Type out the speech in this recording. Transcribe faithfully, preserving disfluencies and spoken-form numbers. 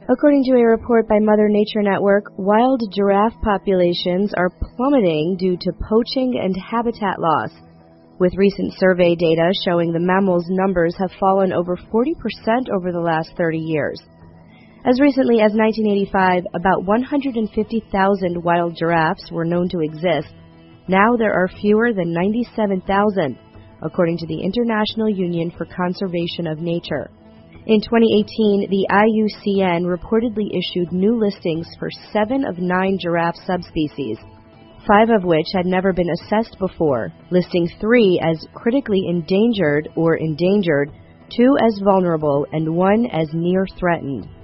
According to a report by Mother Nature Network, wild giraffe populations are plummeting due to poaching and habitat loss, with recent survey data showing the mammal's numbers have fallen over forty percent over the last thirty years. As recently as nineteen eighty-five, about one hundred fifty thousand wild giraffes were known to exist. Now there are fewer than ninety-seven thousand, according to the International Union for Conservation of Nature. In twenty eighteen, the I U C N reportedly issued new listings for seven of nine giraffe subspecies, five of which had never been assessed before, listing three as critically endangered or endangered, two as vulnerable, and one as near threatened.